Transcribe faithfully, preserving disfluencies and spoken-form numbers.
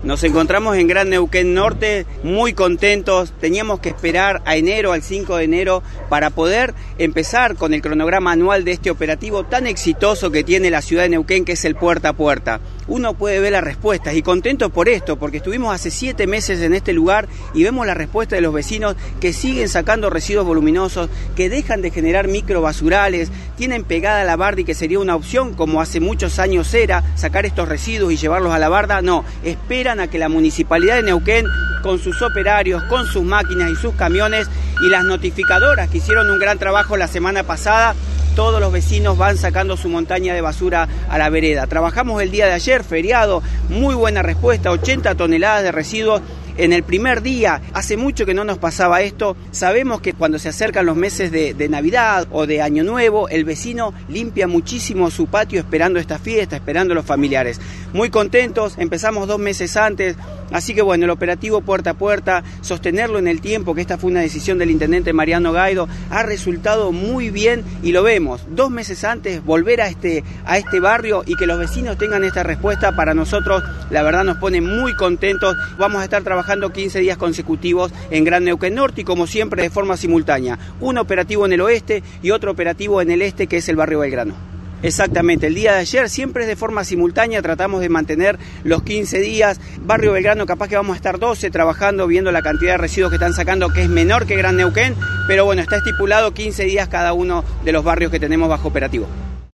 Nos encontramos en Gran Neuquén Norte, muy contentos. Teníamos que esperar a enero, al cinco de enero, para poder empezar con el cronograma anual de este operativo tan exitoso que tiene la ciudad de Neuquén, que es el puerta a puerta. Uno puede ver las respuestas y contento por esto, porque estuvimos hace siete meses en este lugar y vemos la respuesta de los vecinos que siguen sacando residuos voluminosos, que dejan de generar microbasurales, tienen pegada la barda y que sería una opción, como hace muchos años era, sacar estos residuos y llevarlos a la barda. No, esperan a que la Municipalidad de Neuquén, con sus operarios, con sus máquinas y sus camiones y las notificadoras que hicieron un gran trabajo la semana pasada, todos los vecinos van sacando su montaña de basura a la vereda. Trabajamos el día de ayer, feriado, muy buena respuesta, ochenta toneladas de residuos en el primer día. Hace mucho que no nos pasaba esto. Sabemos que cuando se acercan los meses de, de Navidad o de Año Nuevo, el vecino limpia muchísimo su patio esperando esta fiesta, esperando a los familiares. Muy contentos, empezamos dos meses antes, así que bueno, el operativo puerta a puerta, sostenerlo en el tiempo, que esta fue una decisión del intendente Mariano Gaido, ha resultado muy bien y lo vemos. Dos meses antes, volver a este, a este barrio y que los vecinos tengan esta respuesta, para nosotros la verdad nos pone muy contentos. Vamos a estar trabajando trabajando quince días consecutivos en Gran Neuquén Norte y como siempre de forma simultánea. Un operativo en el oeste y otro operativo en el este, que es el barrio Belgrano. Exactamente, el día de ayer siempre es de forma simultánea, tratamos de mantener los quince días. Barrio Belgrano capaz que vamos a estar doce trabajando, viendo la cantidad de residuos que están sacando, que es menor que Gran Neuquén, pero bueno, está estipulado quince días cada uno de los barrios que tenemos bajo operativo.